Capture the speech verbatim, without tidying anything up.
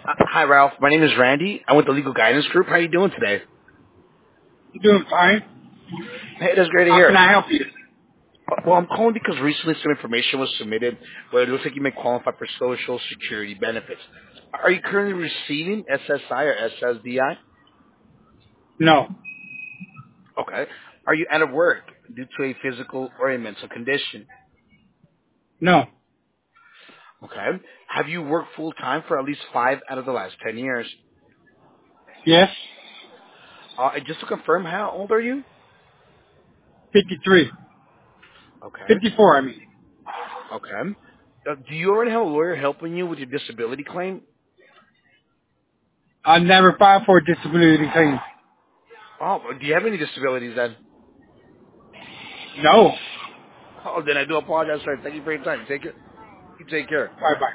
Uh, hi, Ralph. My name is Randy. I'm with the Legal Guidance Group. How are you doing today? You doing fine? Hey, that's great to How can hear. I help you? Uh, Well, I'm calling because recently some information was submitted where it looks like you may qualify for Social Security benefits. Are you currently receiving S S I or S S D I? No. Okay. Are you out of work due to a physical or a mental condition? No. Okay. Have you worked full time for at least five out of the last ten years? Yes. Uh, and just to confirm, how old are you? fifty-three. Okay. fifty-four, I mean. Okay. Uh, do you already have a lawyer helping you with your disability claim? I never filed for a disability claim. Oh, do you have any disabilities then? No. Oh, then I do apologize, sir. Thank you for your time. Take it. You take care. Bye-bye.